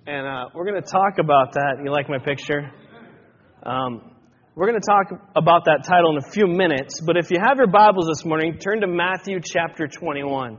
And we're going to talk about that. You like my picture? We're going to talk about that title in a few minutes. But if you have your Bibles this morning, turn to Matthew chapter 21.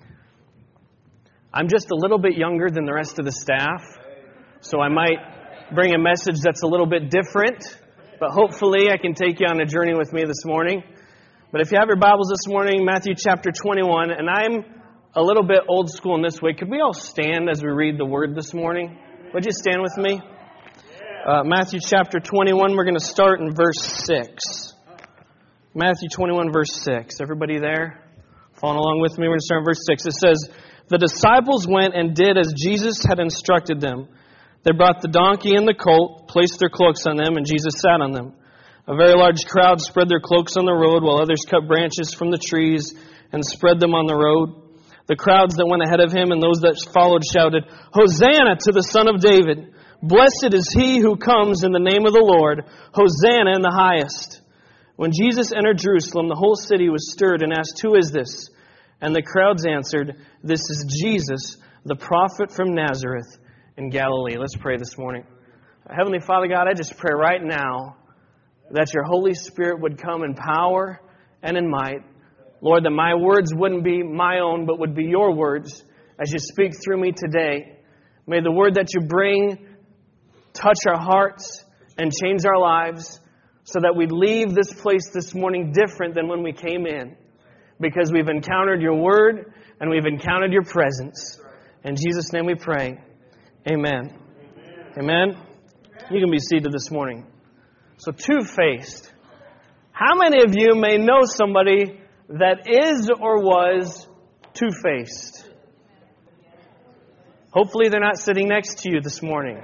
I'm just a little bit younger than the rest of the staff, so I might bring a message that's a little bit different. But hopefully I can take you on a journey with me this morning. But if you have your Bibles this morning, Matthew chapter 21, and I'm a little bit old school in this way. Could we all stand as we read the Word this morning? Would you stand with me? Matthew chapter 21, we're going to start in verse 6. Matthew 21, verse 6. Everybody there? Following along with me? We're going to start in verse 6. It says, "The disciples went and did as Jesus had instructed them. They brought the donkey and the colt, placed their cloaks on them, and Jesus sat on them. A very large crowd spread their cloaks on the road, while others cut branches from the trees and spread them on the road. The crowds that went ahead of him and those that followed shouted, 'Hosanna to the Son of David! Blessed is he who comes in the name of the Lord! Hosanna in the highest!' When Jesus entered Jerusalem, the whole city was stirred and asked, 'Who is this?' And the crowds answered, 'This is Jesus, the prophet from Nazareth in Galilee.'" Let's pray this morning. Heavenly Father God, I just pray right now that your Holy Spirit would come in power and in might. Lord, that my words wouldn't be my own, but would be your words as you speak through me today. May the word that you bring touch our hearts and change our lives so that we leave this place this morning different than when we came in. Because we've encountered your word and we've encountered your presence. In Jesus' name we pray. Amen. Amen. You can be seated this morning. So, two-faced. How many of you may know somebody that is or was two-faced? Hopefully they're not sitting next to you this morning.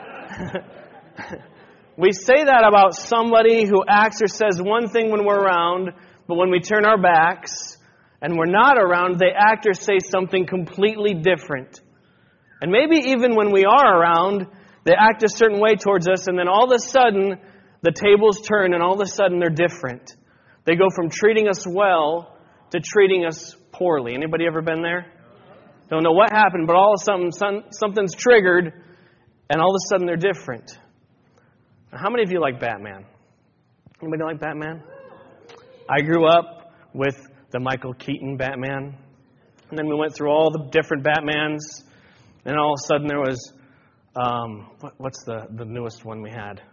We say that about somebody who acts or says one thing when we're around, but when we turn our backs and we're not around, they act or say something completely different. And maybe even when we are around, they act a certain way towards us, and then all of a sudden, the tables turn, and all of a sudden they're different. They go from treating us well to treating us poorly. Anybody ever been there? Don't know what happened, but all of a sudden something's triggered, and all of a sudden they're different. Now, how many of you like Batman? Anybody like Batman? I grew up with the Michael Keaton Batman, and then we went through all the different Batmans, and all of a sudden there was, what's the newest one we had?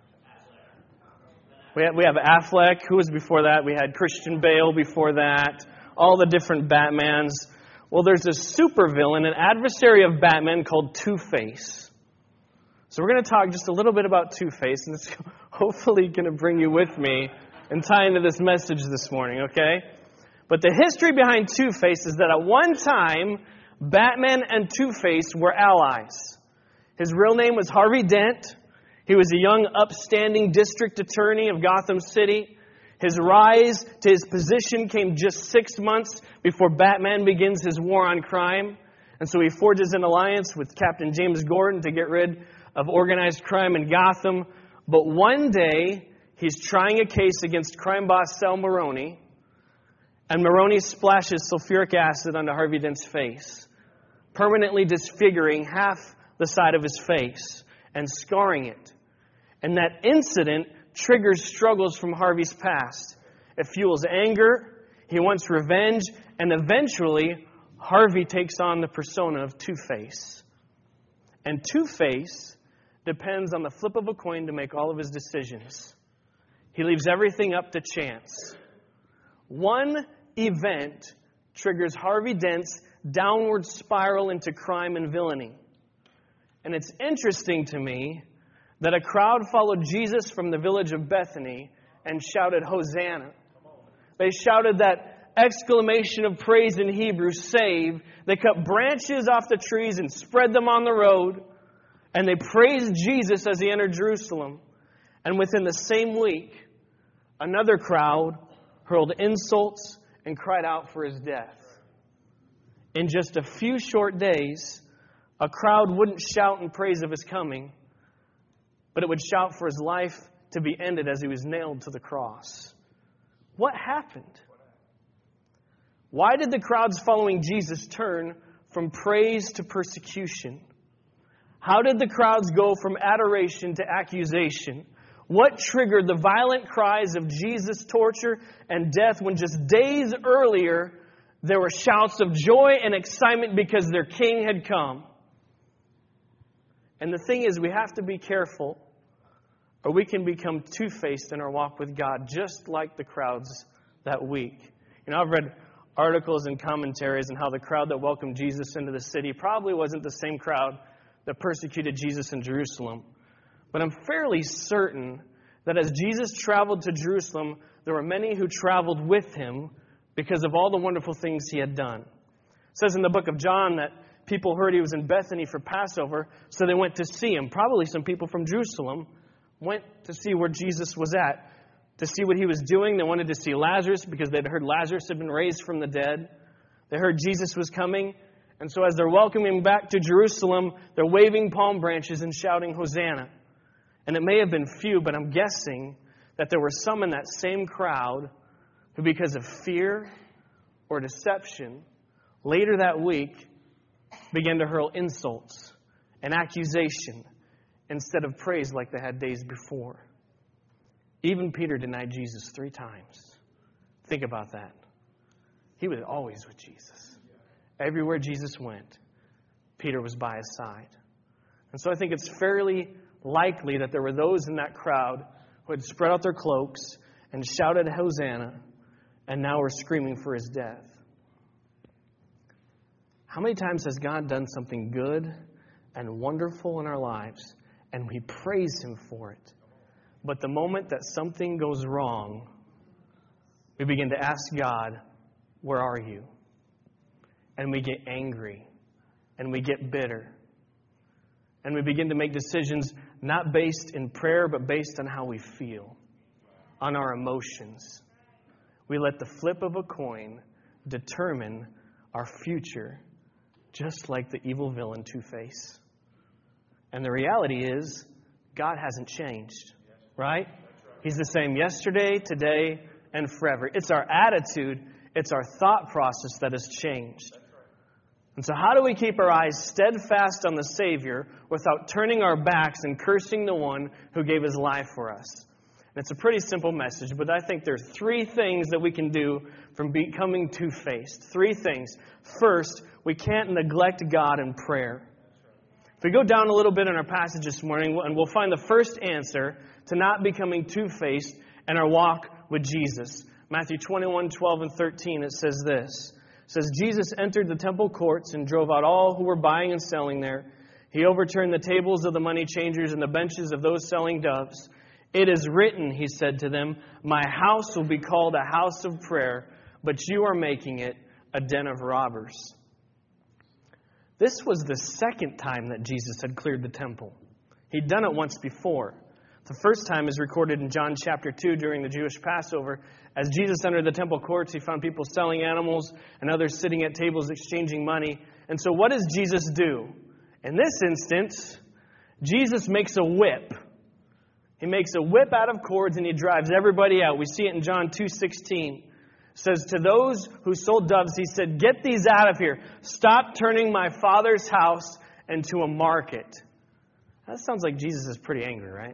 We have Affleck. Who was before that? We had Christian Bale before that. All the different Batmans. Well, there's a supervillain, an adversary of Batman called Two-Face. So we're going to talk just a little bit about Two-Face, and it's hopefully going to bring you with me and tie into this message this morning, okay? But the history behind Two-Face is that at one time, Batman and Two-Face were allies. His real name was Harvey Dent. He was a young, upstanding district attorney of Gotham City. His rise to his position came just 6 months before Batman begins his war on crime. And so he forges an alliance with Captain James Gordon to get rid of organized crime in Gotham. But one day, he's trying a case against crime boss Sal Maroni. And Maroni splashes sulfuric acid onto Harvey Dent's face, permanently disfiguring half the side of his face and scarring it. And that incident triggers struggles from Harvey's past. It fuels anger, he wants revenge, and eventually Harvey takes on the persona of Two-Face. And Two-Face depends on the flip of a coin to make all of his decisions. He leaves everything up to chance. One event triggers Harvey Dent's downward spiral into crime and villainy. And it's interesting to me that a crowd followed Jesus from the village of Bethany and shouted, "Hosanna." They shouted that exclamation of praise in Hebrew, "Save." They cut branches off the trees and spread them on the road. And they praised Jesus as he entered Jerusalem. And within the same week, another crowd hurled insults and cried out for his death. In just a few short days, a crowd wouldn't shout in praise of his coming, but it would shout for his life to be ended as he was nailed to the cross. What happened? Why did the crowds following Jesus turn from praise to persecution? How did the crowds go from adoration to accusation? What triggered the violent cries of Jesus' torture and death when just days earlier there were shouts of joy and excitement because their king had come? And the thing is, we have to be careful, or we can become two-faced in our walk with God, just like the crowds that week. I've read articles and commentaries on how the crowd that welcomed Jesus into the city probably wasn't the same crowd that persecuted Jesus in Jerusalem. But I'm fairly certain that as Jesus traveled to Jerusalem, there were many who traveled with him because of all the wonderful things he had done. It says in the book of John that people heard he was in Bethany for Passover, so they went to see him. Probably some people from Jerusalem went to see where Jesus was at, to see what he was doing. They wanted to see Lazarus because they'd heard Lazarus had been raised from the dead. They heard Jesus was coming. And so as they're welcoming him back to Jerusalem, they're waving palm branches and shouting, Hosanna. And it may have been few, but I'm guessing that there were some in that same crowd who, because of fear or deception, later that week began to hurl insults and accusation instead of praise like they had days before. Even Peter denied Jesus 3 times. Think about that. He was always with Jesus. Everywhere Jesus went, Peter was by his side. And so I think it's fairly likely that there were those in that crowd who had spread out their cloaks and shouted Hosanna and now were screaming for his death. How many times has God done something good and wonderful in our lives and we praise him for it? But the moment that something goes wrong, we begin to ask God, where are you? And we get angry and we get bitter. And we begin to make decisions not based in prayer, but based on how we feel, on our emotions. We let the flip of a coin determine our future, just like the evil villain Two-Face. And the reality is, God hasn't changed, right? He's the same yesterday, today, and forever. It's our attitude, it's our thought process that has changed. And so how do we keep our eyes steadfast on the Savior without turning our backs and cursing the one who gave his life for us? And it's a pretty simple message, but I think there's 3 things that we can do from becoming two-faced. 3 things. First, we can't neglect God in prayer. If we go down a little bit in our passage this morning, and we'll find the first answer to not becoming two-faced in our walk with Jesus. Matthew 21:12 and 13, it says this. It says, Jesus entered the temple courts and drove out all who were buying and selling there. He overturned the tables of the money changers and the benches of those selling doves. It is written, he said to them, my house will be called a house of prayer, but you are making it a den of robbers. This was the second time that Jesus had cleared the temple. He'd done it once before. The first time is recorded in John chapter 2 during the Jewish Passover. As Jesus entered the temple courts, he found people selling animals and others sitting at tables exchanging money. And so what does Jesus do? In this instance, Jesus makes a whip. He makes a whip out of cords and he drives everybody out. We see it in John 2:16. It says, to those who sold doves, he said, get these out of here. Stop turning my Father's house into a market. That sounds like Jesus is pretty angry, right?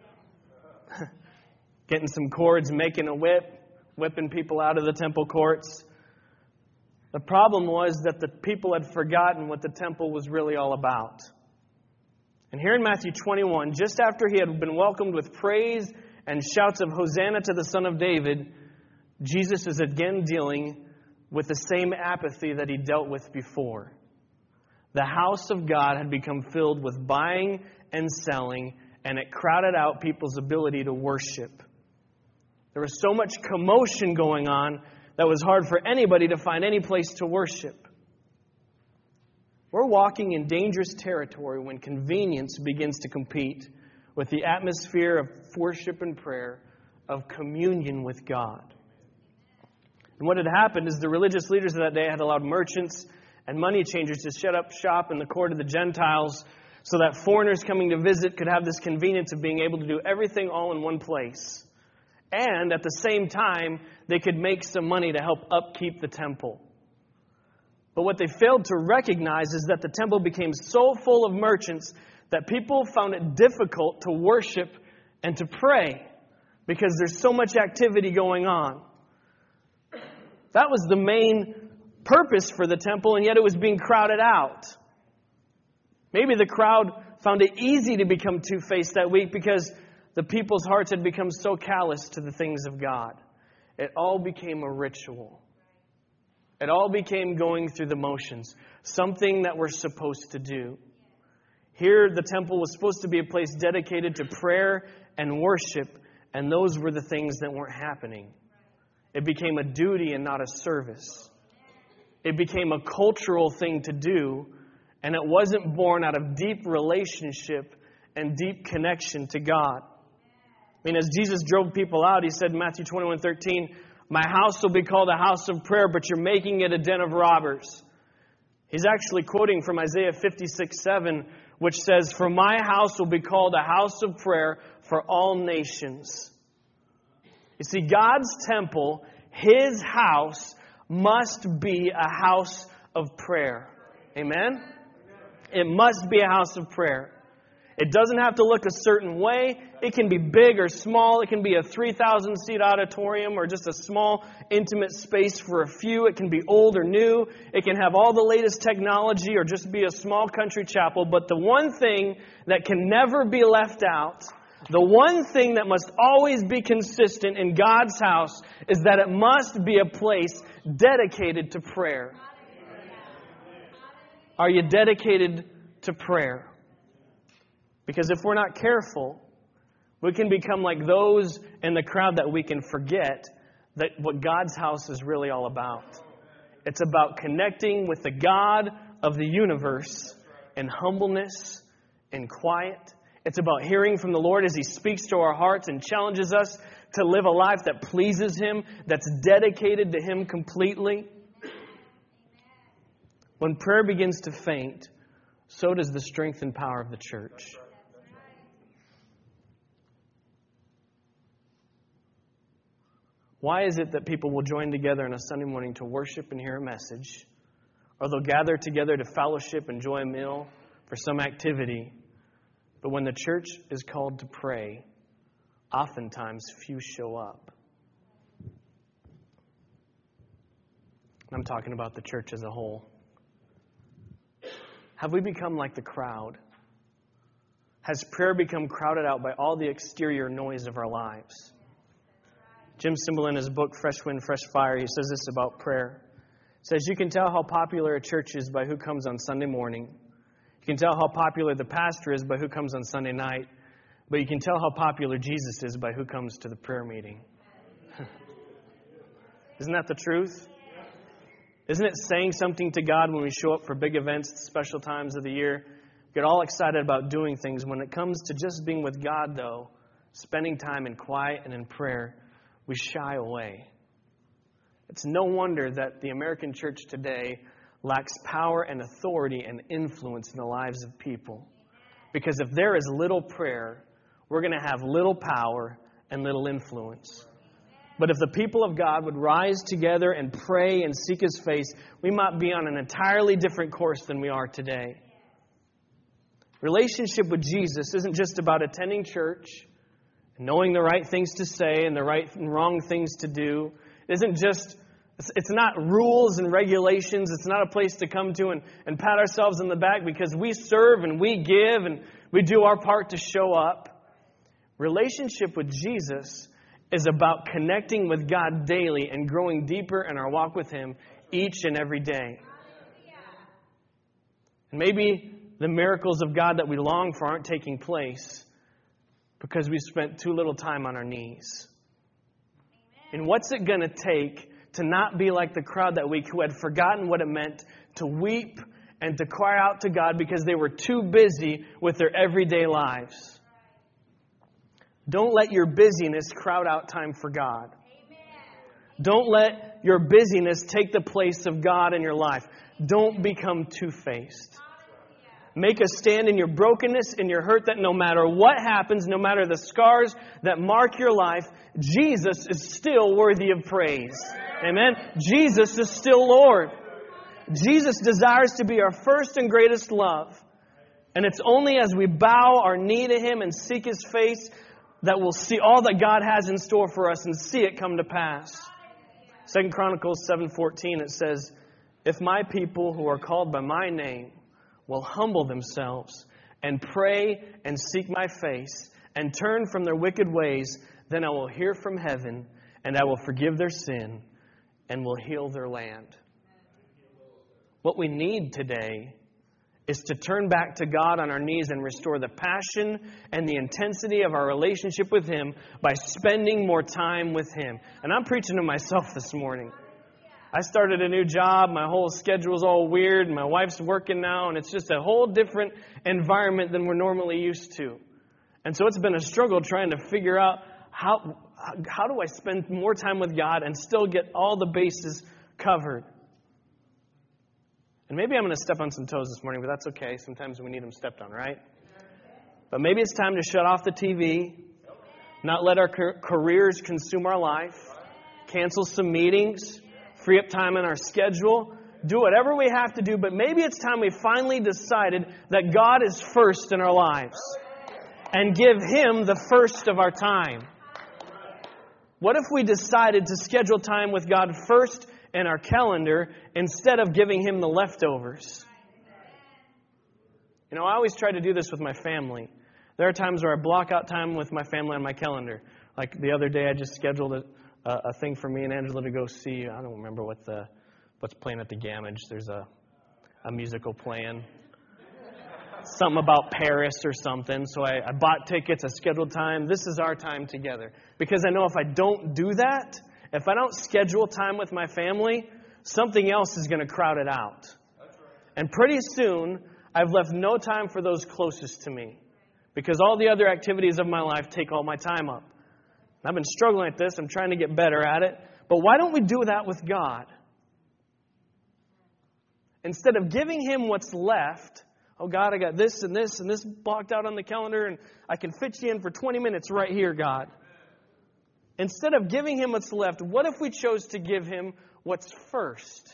Getting some cords, making a whip, whipping people out of the temple courts. The problem was that the people had forgotten what the temple was really all about. And here in Matthew 21, just after he had been welcomed with praise and shouts of Hosanna to the Son of David, Jesus is again dealing with the same apathy that he dealt with before. The house of God had become filled with buying and selling, and it crowded out people's ability to worship. There was so much commotion going on that it was hard for anybody to find any place to worship. We're walking in dangerous territory when convenience begins to compete with the atmosphere of worship and prayer, of communion with God. And what had happened is the religious leaders of that day had allowed merchants and money changers to set up shop in the court of the Gentiles so that foreigners coming to visit could have this convenience of being able to do everything all in one place. And at the same time, they could make some money to help upkeep the temple. But what they failed to recognize is that the temple became so full of merchants that people found it difficult to worship and to pray because there's so much activity going on. That was the main purpose for the temple, and yet it was being crowded out. Maybe the crowd found it easy to become two-faced that week because the people's hearts had become so callous to the things of God. It all became a ritual. It all became going through the motions, something that we're supposed to do. Here, the temple was supposed to be a place dedicated to prayer and worship, and those were the things that weren't happening. It became a duty and not a service. It became a cultural thing to do, and it wasn't born out of deep relationship and deep connection to God. I mean, as Jesus drove people out, He said in Matthew 21:13, "My house will be called a house of prayer, but you're making it a den of robbers." He's actually quoting from Isaiah 56:7, which says, "For my house will be called a house of prayer for all nations." You see, God's temple, His house, must be a house of prayer. Amen? It must be a house of prayer. It doesn't have to look a certain way. It can be big or small. It can be a 3,000-seat auditorium or just a small, intimate space for a few. It can be old or new. It can have all the latest technology or just be a small country chapel. But the one thing that can never be left out, the one thing that must always be consistent in God's house is that it must be a place dedicated to prayer. Are you dedicated to prayer? Because if we're not careful, we can become like those in the crowd that we can forget that what God's house is really all about. It's about connecting with the God of the universe in humbleness and quiet. It's about hearing from the Lord as He speaks to our hearts and challenges us to live a life that pleases Him, that's dedicated to Him completely. When prayer begins to faint, so does the strength and power of the church. Why is it that people will join together on a Sunday morning to worship and hear a message, or they'll gather together to fellowship, enjoy a meal for some activity, but when the church is called to pray, oftentimes few show up? I'm talking about the church as a whole. Have we become like the crowd? Has prayer become crowded out by all the exterior noise of our lives? Jim Cymbala, in his book, Fresh Wind, Fresh Fire, he says this about prayer. He says, you can tell how popular a church is by who comes on Sunday morning. You can tell how popular the pastor is by who comes on Sunday night. But you can tell how popular Jesus is by who comes to the prayer meeting. Isn't that the truth? Isn't it saying something to God when we show up for big events, special times of the year? We get all excited about doing things. When it comes to just being with God, though, spending time in quiet and in prayer, we shy away. It's no wonder that the American church today lacks power and authority and influence in the lives of people. Because if there is little prayer, we're going to have little power and little influence. But if the people of God would rise together and pray and seek His face, we might be on an entirely different course than we are today. Relationship with Jesus isn't just about attending church, knowing the right things to say and the right and wrong things to do. It's not rules and regulations. It's not a place to come to and pat ourselves on the back because we serve and we give and we do our part to show up. Relationship with Jesus is about connecting with God daily and growing deeper in our walk with Him each and every day. And maybe the miracles of God that we long for aren't taking place because we spent too little time on our knees. And what's it going to take to not be like the crowd that week who had forgotten what it meant to weep and to cry out to God because they were too busy with their everyday lives? Don't let your busyness crowd out time for God. Don't let your busyness take the place of God in your life. Don't become two-faced. Make a stand in your brokenness, in your hurt, that no matter what happens, no matter the scars that mark your life, Jesus is still worthy of praise. Amen? Jesus is still Lord. Jesus desires to be our first and greatest love. And it's only as we bow our knee to Him and seek His face that we'll see all that God has in store for us and see it come to pass. 2 Chronicles 7:14, it says, "If my people who are called by my name will humble themselves and pray and seek my face and turn from their wicked ways, then I will hear from heaven and I will forgive their sin and will heal their land." What we need today is to turn back to God on our knees and restore the passion and the intensity of our relationship with Him by spending more time with Him. And I'm preaching to myself this morning. I started a new job. My whole schedule's all weird. My wife's working now, and it's just a whole different environment than we're normally used to. And so it's been a struggle trying to figure out how do I spend more time with God and still get all the bases covered. And maybe I'm going to step on some toes this morning, but that's okay. Sometimes we need them stepped on, right? But maybe it's time to shut off the TV, not let our careers consume our life, cancel some meetings, free up time in our schedule, do whatever we have to do. But maybe it's time we finally decided that God is first in our lives and give Him the first of our time. What if we decided to schedule time with God first in our calendar instead of giving Him the leftovers? You know, I always try to do this with my family. There are times where I block out time with my family on my calendar. Like the other day, I just scheduled a thing for me and Angela to go see. I don't remember what's playing at the Gamage. There's a musical playing. Something about Paris or something. So I bought tickets, I scheduled time. This is our time together. Because I know if I don't do that, if I don't schedule time with my family, something else is going to crowd it out. And pretty soon, I've left no time for those closest to me. Because all the other activities of my life take all my time up. I've been struggling at this. I'm trying to get better at it. But why don't we do that with God? Instead of giving Him what's left, oh God, I got this and this and this blocked out on the calendar, and I can fit you in for 20 minutes right here, God. Instead of giving Him what's left, what if we chose to give Him what's first?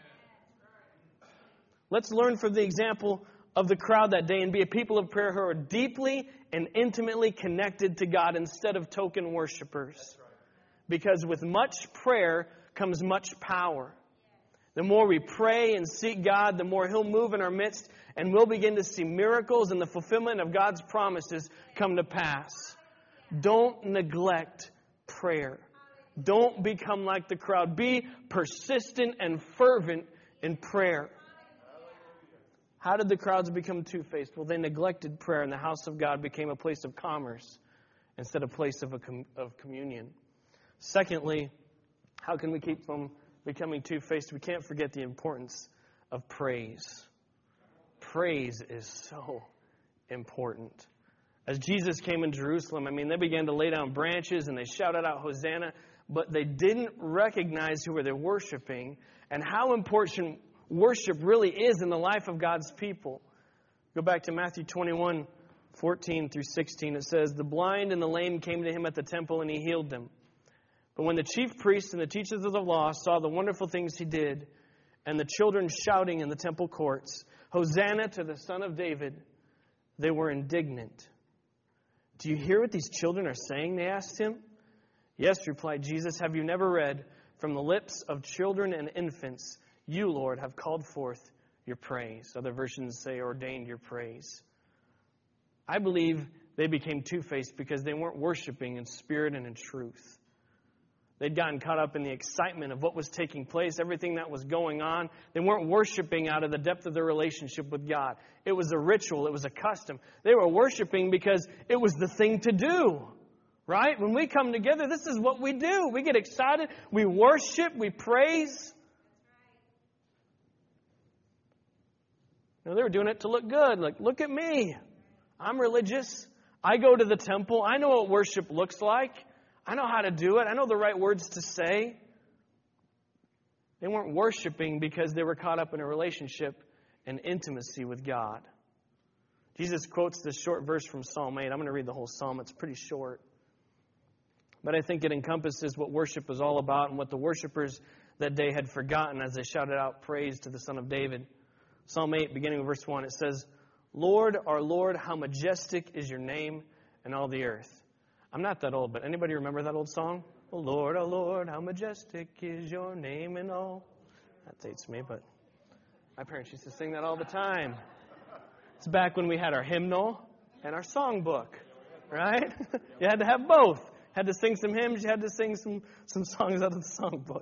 Let's learn from the example of the crowd that day and be a people of prayer who are deeply and intimately connected to God instead of token worshipers. Because with much prayer comes much power. The more we pray and seek God, the more He'll move in our midst, and we'll begin to see miracles and the fulfillment of God's promises come to pass. Don't neglect prayer. Don't become like the crowd. Be persistent and fervent in prayer. How did the crowds become two-faced? Well, they neglected prayer, and the house of God became a place of commerce instead of a place of communion. Secondly, how can we keep from becoming two-faced? We can't forget the importance of praise. Praise is so important. As Jesus came in Jerusalem, they began to lay down branches and they shouted out Hosanna, but they didn't recognize who they were worshiping and how important worship really is in the life of God's people. Go back to Matthew 21:14 through 16. It says, "The blind and the lame came to Him at the temple and He healed them. But when the chief priests and the teachers of the law saw the wonderful things He did, and the children shouting in the temple courts, 'Hosanna to the Son of David,' they were indignant." "Do you hear what these children are saying?" they asked Him. "Yes," replied Jesus. "Have you never read, 'From the lips of children and infants, you, Lord, have called forth your praise'?" Other versions say, "ordained your praise." I believe they became two-faced because they weren't worshiping in spirit and in truth. They'd gotten caught up in the excitement of what was taking place, everything that was going on. They weren't worshiping out of the depth of their relationship with God. It was a ritual. It was a custom. They were worshiping because it was the thing to do, right? When we come together, this is what we do. We get excited. We worship. We praise. They were doing it to look good. Like, look at me. I'm religious. I go to the temple. I know what worship looks like. I know how to do it. I know the right words to say. They weren't worshiping because they were caught up in a relationship and intimacy with God. Jesus quotes this short verse from Psalm 8. I'm going to read the whole psalm. It's pretty short. But I think it encompasses what worship is all about and what the worshipers that day had forgotten as they shouted out praise to the Son of David. Psalm 8, beginning with verse 1, it says, Lord, our Lord, how majestic is your name in all the earth. I'm not that old, but anybody remember that old song? Oh Lord, how majestic is your name in all. That dates me, but my parents used to sing that all the time. It's back when we had our hymnal and our songbook, right? You had to have both. Had to sing some hymns, you had to sing some songs out of the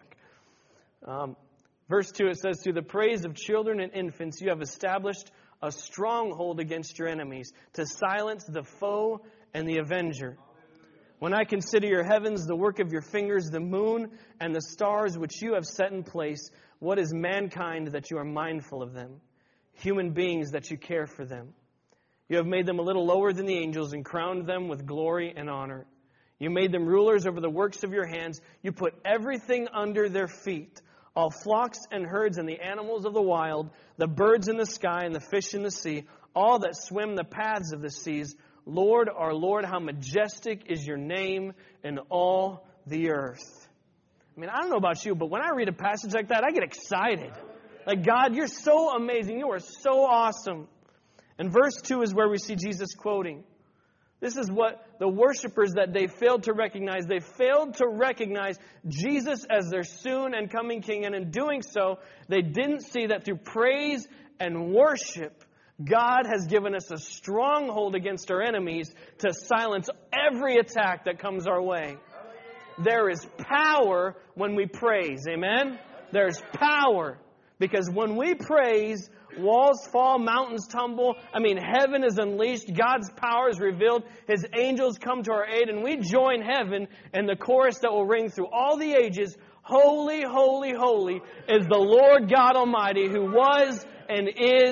songbook. Verse 2, it says, through the praise of children and infants, you have established a stronghold against your enemies to silence the foe and the avenger. When I consider your heavens, the work of your fingers, the moon and the stars which you have set in place, what is mankind that you are mindful of them? Human beings that you care for them. You have made them a little lower than the angels and crowned them with glory and honor. You made them rulers over the works of your hands. You put everything under their feet, all flocks and herds and the animals of the wild, the birds in the sky and the fish in the sea, all that swim the paths of the seas. Lord, our Lord, how majestic is your name in all the earth. I mean, I don't know about you, but when I read a passage like that, I get excited. Like, God, you're so amazing. You are so awesome. And verse 2 is where we see Jesus quoting. This is what the worshipers that they failed to recognize. They failed to recognize Jesus as their soon and coming King. And in doing so, they didn't see that through praise and worship, God has given us a stronghold against our enemies to silence every attack that comes our way. There is power when we praise. Amen? There's power. Because when we praise, walls fall, mountains tumble. I mean, heaven is unleashed. God's power is revealed. His angels come to our aid, and we join heaven in the chorus that will ring through all the ages. Holy, holy, holy is the Lord God Almighty, who was and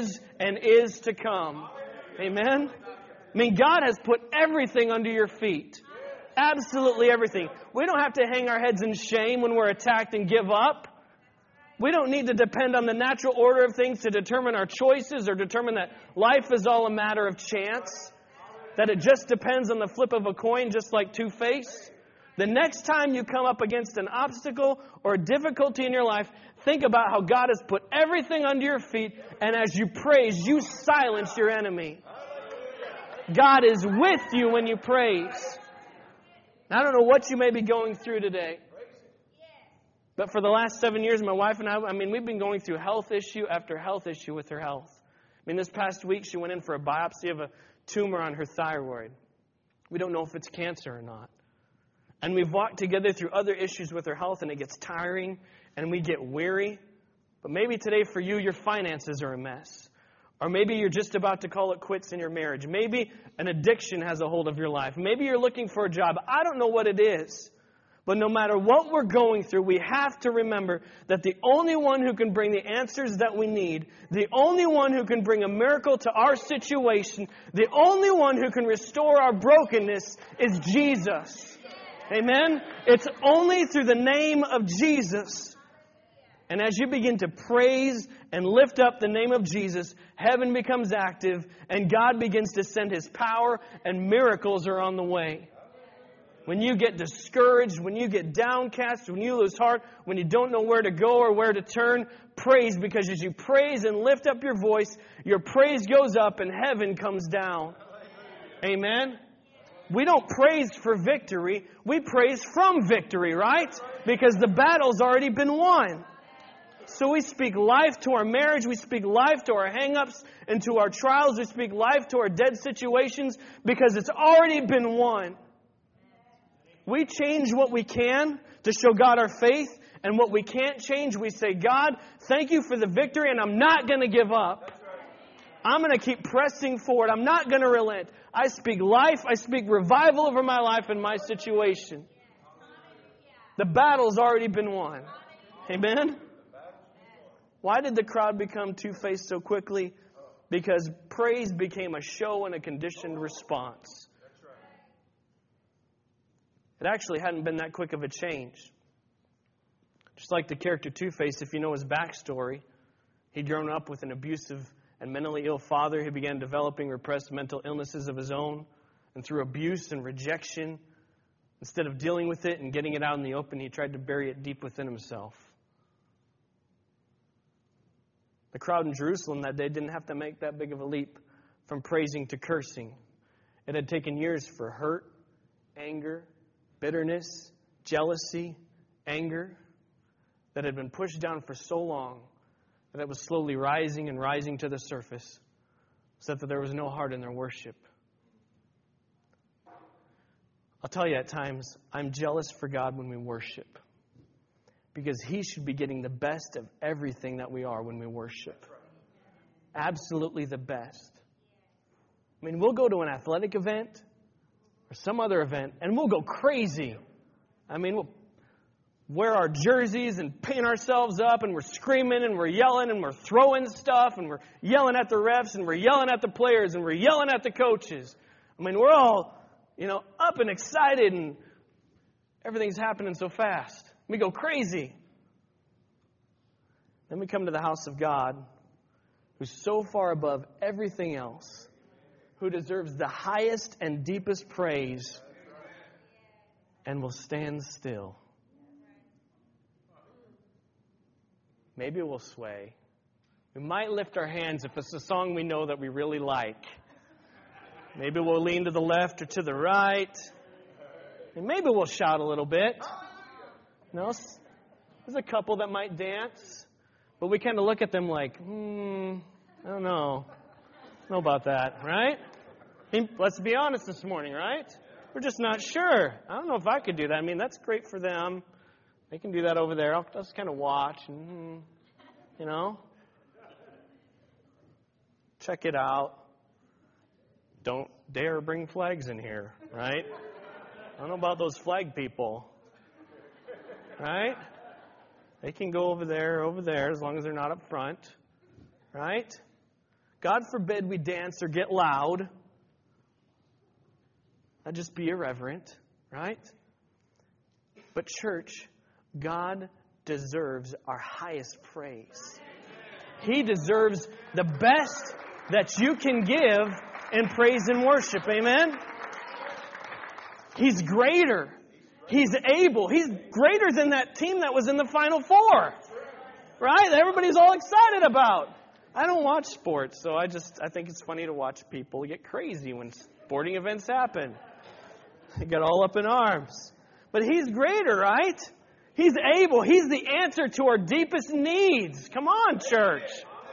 is to come. Amen? I mean, God has put everything under your feet. Absolutely everything. We don't have to hang our heads in shame when we're attacked and give up. We don't need to depend on the natural order of things to determine our choices or determine that life is all a matter of chance, that it just depends on the flip of a coin, just like Two-Face. The next time you come up against an obstacle or a difficulty in your life, think about how God has put everything under your feet, and as you praise, you silence your enemy. God is with you when you praise. I don't know what you may be going through today. But for the last 7 years, my wife and I we've been going through health issue after health issue with her health. I mean, this past week, she went in for a biopsy of a tumor on her thyroid. We don't know if it's cancer or not. And we've walked together through other issues with her health, and it gets tiring, and we get weary. But maybe today for you, your finances are a mess. Or maybe you're just about to call it quits in your marriage. Maybe an addiction has a hold of your life. Maybe you're looking for a job. I don't know what it is. But no matter what we're going through, we have to remember that the only one who can bring the answers that we need, the only one who can bring a miracle to our situation, the only one who can restore our brokenness is Jesus. Amen? It's only through the name of Jesus. And as you begin to praise and lift up the name of Jesus, heaven becomes active and God begins to send His power and miracles are on the way. When you get discouraged, when you get downcast, when you lose heart, when you don't know where to go or where to turn, praise, because as you praise and lift up your voice, your praise goes up and heaven comes down. Amen? We don't praise for victory. We praise from victory, right? Because the battle's already been won. So we speak life to our marriage. We speak life to our hang-ups and to our trials. We speak life to our dead situations because it's already been won. We change what we can to show God our faith, and what we can't change, we say, God, thank you for the victory, and I'm not going to give up. I'm going to keep pressing forward. I'm not going to relent. I speak life. I speak revival over my life and my situation. The battle's already been won. Amen? Why did the crowd become two-faced so quickly? Because praise became a show and a conditioned response. It actually hadn't been that quick of a change. Just like the character Two-Face, if you know his backstory, he'd grown up with an abusive and mentally ill father. He began developing repressed mental illnesses of his own. And through abuse and rejection, instead of dealing with it and getting it out in the open, he tried to bury it deep within himself. The crowd in Jerusalem that day didn't have to make that big of a leap from praising to cursing. It had taken years for hurt, anger, bitterness, jealousy, anger that had been pushed down for so long that it was slowly rising and rising to the surface, so that there was no heart in their worship. I'll tell you, at times, I'm jealous for God when we worship, because He should be getting the best of everything that we are when we worship. Absolutely the best. I mean, we'll go to an athletic event or some other event, and we'll go crazy. I mean, we'll wear our jerseys and paint ourselves up, and we're screaming and we're yelling and we're throwing stuff and we're yelling at the refs and we're yelling at the players and we're yelling at the coaches. I mean, we're all, up and excited, and everything's happening so fast. We go crazy. Then we come to the house of God, who's so far above everything else, who deserves the highest and deepest praise, and will stand still. Maybe we'll sway. We might lift our hands if it's a song we know that we really like. Maybe we'll lean to the left or to the right. And maybe we'll shout a little bit. There's a couple that might dance. But we kind of look at them like, I don't know. I don't know about that, right? I mean, let's be honest this morning, right? We're just not sure. I don't know if I could do that. I mean, that's great for them. They can do that over there. I'll just kind of watch and, check it out. Don't dare bring flags in here, right? I don't know about those flag people, right? They can go over there, as long as they're not up front, right? God forbid we dance or get loud. That'd just be irreverent, right? But church, God deserves our highest praise. He deserves the best that you can give in praise and worship. Amen? He's greater. He's able. He's greater than that team that was in the Final Four. Right? That everybody's all excited about. I don't watch sports, so I think it's funny to watch people get crazy when sporting events happen. They get all up in arms. But He's greater, right? He's able. He's the answer to our deepest needs. Come on, church.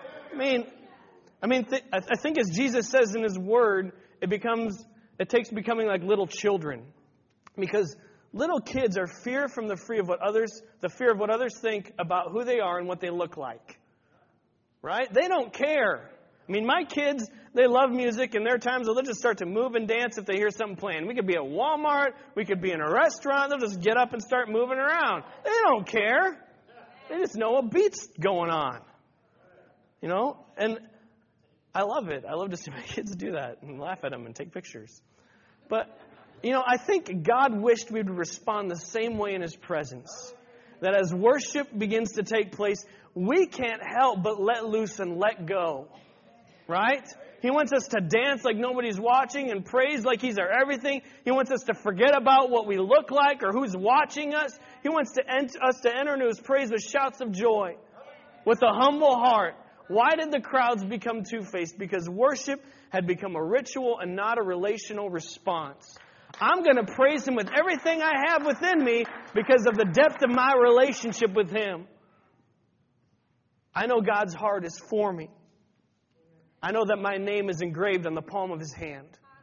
I think as Jesus says in His Word, it takes becoming like little children. Because little kids are fear of what others think about who they are and what they look like. Right? They don't care. My kids, they love music, and there are times where they'll just start to move and dance if they hear something playing. We could be at Walmart, we could be in a restaurant, they'll just get up and start moving around. They don't care. They just know a beat's going on. And I love it. I love to see my kids do that and laugh at them and take pictures. But, I think God wished we would respond the same way in His presence. That as worship begins to take place, we can't help but let loose and let go. Right? He wants us to dance like nobody's watching and praise like He's our everything. He wants us to forget about what we look like or who's watching us. He wants us to enter into His praise with shouts of joy, with a humble heart. Why did the crowds become two-faced? Because worship had become a ritual and not a relational response. I'm going to praise Him with everything I have within me because of the depth of my relationship with Him. I know God's heart is for me. I know that my name is engraved on the palm of His hand.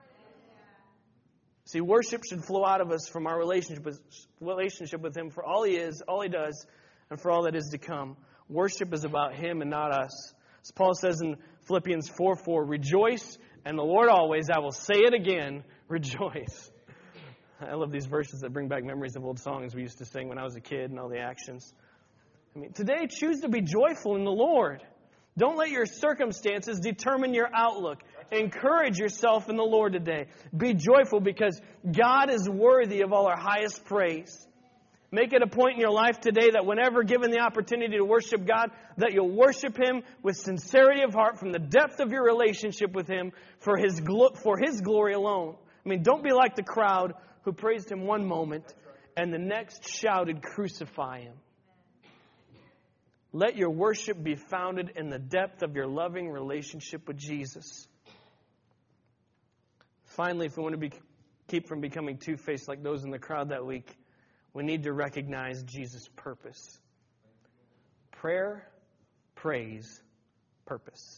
See, worship should flow out of us from our relationship with Him for all He is, all He does, and for all that is to come. Worship is about Him and not us. As Paul says in Philippians 4:4, rejoice in the Lord always. I will say it again, rejoice. I love these verses that bring back memories of old songs we used to sing when I was a kid and all the actions. Today, choose to be joyful in the Lord. Don't let your circumstances determine your outlook. Encourage yourself in the Lord today. Be joyful because God is worthy of all our highest praise. Make it a point in your life today that whenever given the opportunity to worship God, that you'll worship Him with sincerity of heart from the depth of your relationship with Him for His glory alone. Don't be like the crowd who praised Him one moment and the next shouted, crucify Him. Let your worship be founded in the depth of your loving relationship with Jesus. Finally, if we want to keep from becoming two-faced like those in the crowd that week, we need to recognize Jesus' purpose. Prayer, praise, purpose.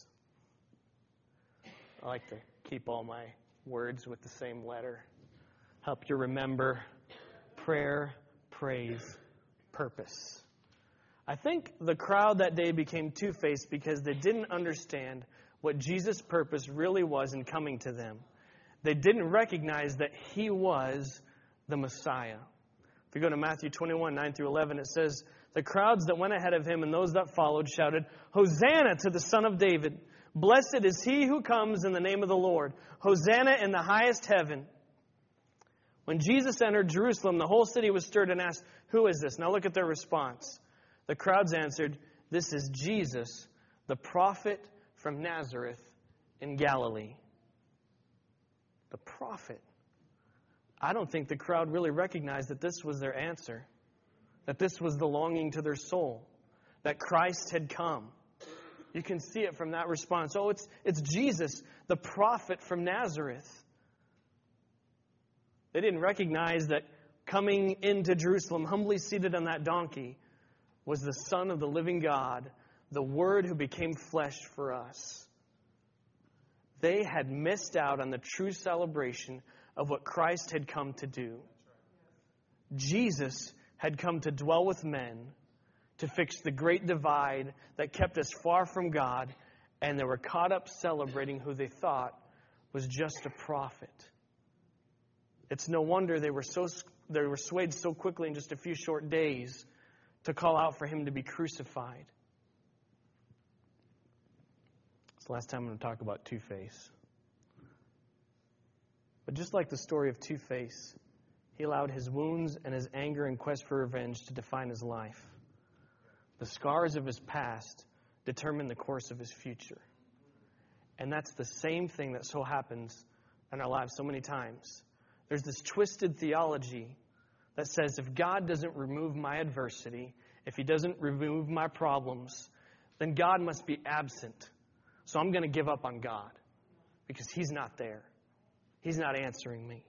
I like to keep all my words with the same letter. Help you remember prayer, praise, purpose. I think the crowd that day became two-faced because they didn't understand what Jesus' purpose really was in coming to them. They didn't recognize that He was the Messiah. If you go to Matthew 21, 9 through 11, it says, the crowds that went ahead of Him and those that followed shouted, Hosanna to the Son of David. Blessed is He who comes in the name of the Lord. Hosanna in the highest heaven. When Jesus entered Jerusalem, the whole city was stirred and asked, who is this? Now look at their response. The crowds answered, this is Jesus, the prophet from Nazareth in Galilee. The prophet. I don't think the crowd really recognized that this was their answer, that this was the longing to their soul, that Christ had come. You can see it from that response. Oh, it's Jesus, the prophet from Nazareth. They didn't recognize that coming into Jerusalem, humbly seated on that donkey, was the Son of the living God, the Word who became flesh for us. They had missed out on the true celebration of what Christ had come to do. Jesus had come to dwell with men, to fix the great divide that kept us far from God, and they were caught up celebrating who they thought was just a prophet. It's no wonder they were swayed so quickly in just a few short days to call out for Him to be crucified. It's the last time I'm going to talk about Two-Face. But just like the story of Two-Face, he allowed his wounds and his anger and quest for revenge to define his life. The scars of his past determine the course of his future. And that's the same thing that so happens in our lives so many times. There's this twisted theology that says if God doesn't remove my adversity, if He doesn't remove my problems, then God must be absent. So I'm going to give up on God because He's not there. He's not answering me.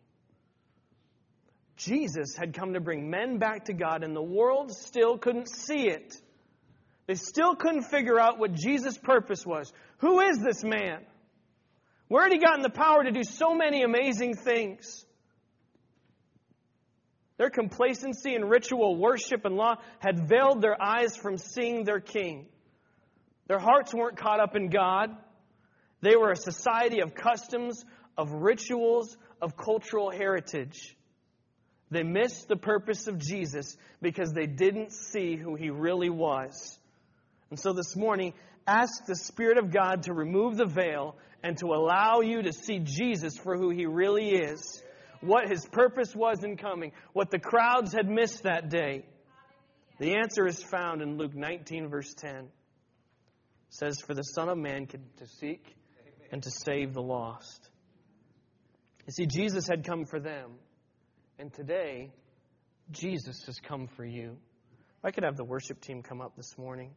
Jesus had come to bring men back to God, and the world still couldn't see it. They still couldn't figure out what Jesus' purpose was. Who is this man? Where had He gotten the power to do so many amazing things? Their complacency in ritual worship and law had veiled their eyes from seeing their King. Their hearts weren't caught up in God. They were a society of customs, of rituals, of cultural heritage. They missed the purpose of Jesus because they didn't see who He really was. And so this morning, ask the Spirit of God to remove the veil and to allow you to see Jesus for who He really is. What His purpose was in coming. What the crowds had missed that day. The answer is found in Luke 19, verse 10. It says, for the Son of Man came to seek and to save the lost. You see, Jesus had come for them. And today, Jesus has come for you. If I could have the worship team come up this morning.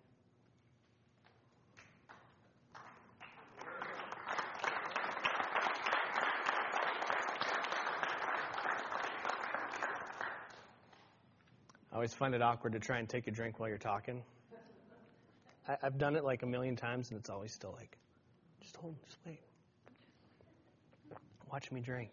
I always find it awkward to try and take a drink while you're talking. I've done it like a million times, and it's always still like, just hold, just wait. Watch me drink.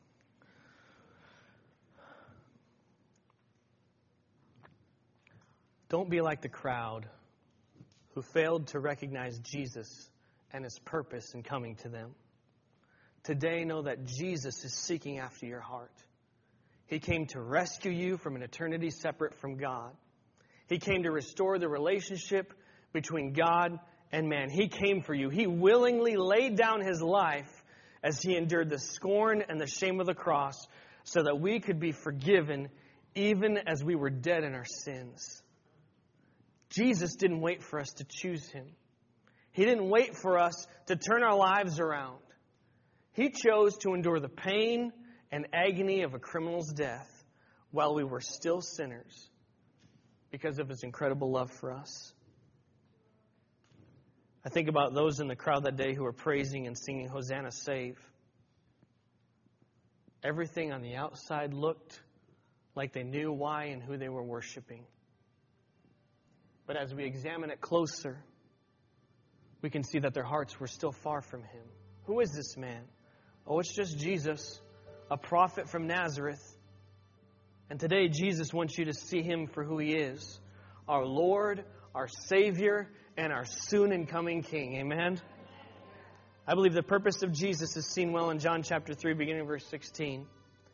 Don't be like the crowd who failed to recognize Jesus and His purpose in coming to them. Today, know that Jesus is seeking after your heart. He came to rescue you from an eternity separate from God. He came to restore the relationship between God and man. He came for you. He willingly laid down His life as He endured the scorn and the shame of the cross so that we could be forgiven even as we were dead in our sins. Jesus didn't wait for us to choose Him. He didn't wait for us to turn our lives around. He chose to endure the pain and agony of a criminal's death while we were still sinners because of His incredible love for us. I think about those in the crowd that day who were praising and singing, Hosanna, save. Everything on the outside looked like they knew why and who they were worshiping. But as we examine it closer, we can see that their hearts were still far from Him. Who is this man? Oh, it's just Jesus, a prophet from Nazareth. And today, Jesus wants you to see Him for who He is, our Lord, our Savior, and our soon and coming King. Amen? I believe the purpose of Jesus is seen well in John chapter 3, beginning verse 16.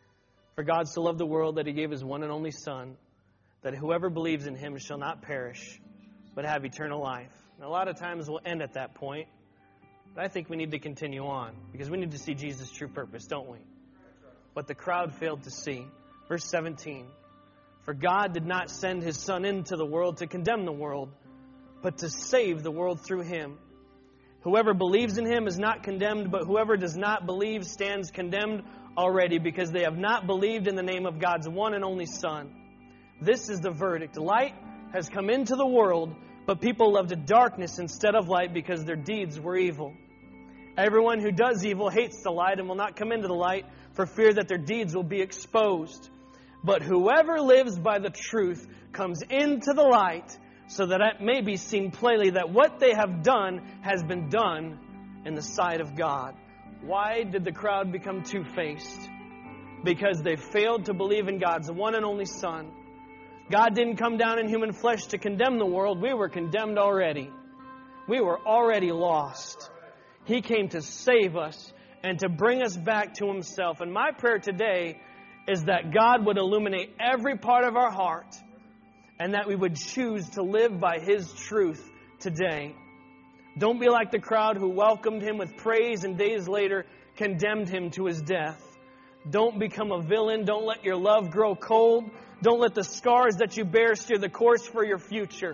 For God so loved the world that He gave His one and only Son, that whoever believes in Him shall not perish, but have eternal life. And a lot of times we'll end at that point, but I think we need to continue on, because we need to see Jesus' true purpose, don't we? What the crowd failed to see. Verse 17. For God did not send His Son into the world to condemn the world, but to save the world through Him. Whoever believes in Him is not condemned, but whoever does not believe stands condemned already, because they have not believed in the name of God's one and only Son. This is the verdict. Light has come into the world, but people loved darkness instead of light because their deeds were evil. Everyone who does evil hates the light and will not come into the light for fear that their deeds will be exposed. But whoever lives by the truth comes into the light, so that it may be seen plainly that what they have done has been done in the sight of God. Why did the crowd become two-faced? Because they failed to believe in God's one and only Son. God didn't come down in human flesh to condemn the world. We were condemned already. We were already lost. He came to save us and to bring us back to Himself. And my prayer today is that God would illuminate every part of our heart, and that we would choose to live by His truth today. Don't be like the crowd who welcomed Him with praise and days later condemned Him to His death. Don't become a villain. Don't let your love grow cold. Don't let the scars that you bear steer the course for your future.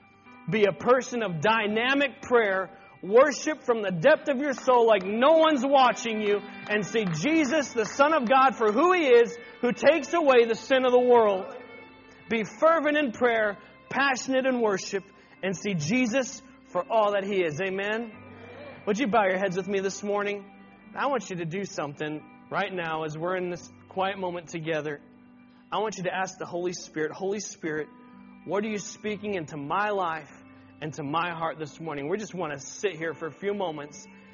Be a person of dynamic prayer. Worship from the depth of your soul like no one's watching you, and see Jesus, the Son of God, for who He is, who takes away the sin of the world. Be fervent in prayer, passionate in worship, and see Jesus for all that He is. Amen? Would you bow your heads with me this morning? I want you to do something right now as we're in this quiet moment together. I want you to ask the Holy Spirit, Holy Spirit, what are you speaking into my life and to my heart this morning? We just want to sit here for a few moments